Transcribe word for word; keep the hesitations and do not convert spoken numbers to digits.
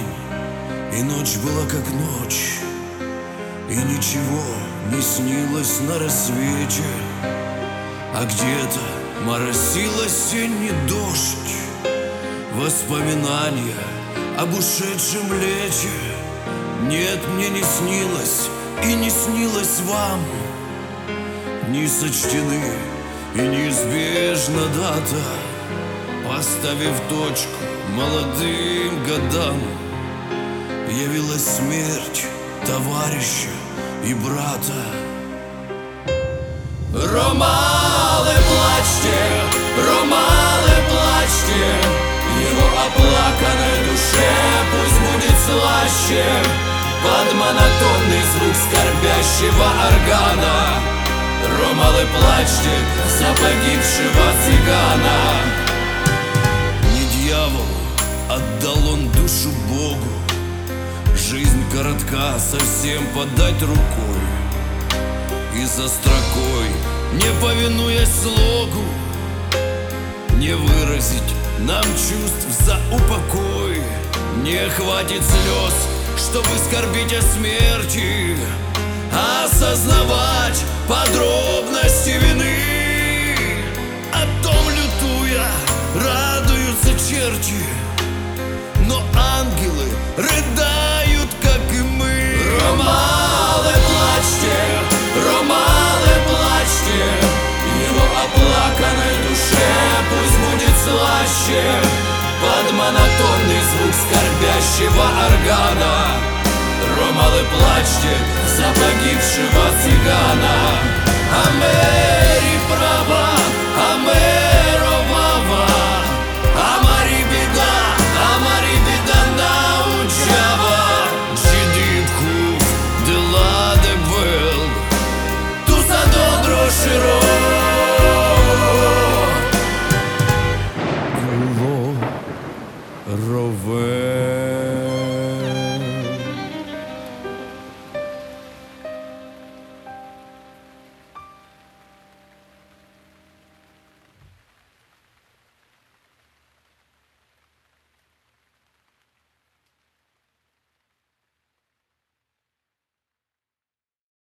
день, и ночь была как ночь, и ничего не снилось на рассвете, а где-то моросил осенний дождь. Воспоминания об ушедшем лете. Нет, мне не снилось и не снилось вам. Не сочтены и неизбежна дата, поставив точку молодым годам. Явилась смерть товарища и брата. Ромалы, плачьте, Ромалы, плачьте, его оплаканной душе пусть будет слаще под монотонный звук скорбящего органа. Ромалы, плачьте за погибшего цыгана. Не дьяволу отдал он душу Богу, жизнь коротка, совсем подать рукой, и за строкой, не повинуясь слогу, не выразить нам чувств за упокой. Не хватит слез, чтобы скорбить о смерти, осознавать подробности вины. О том лютуя радуются черти, но ангелы рыдают, как и мы. Ромалы, плачьте, Ромалы, плачьте, его оплаканной душе пусть будет слаще под монотонный звук скорбящего органа. Ромалы, плачьте за погибшего цыгана. Амери право, Амери.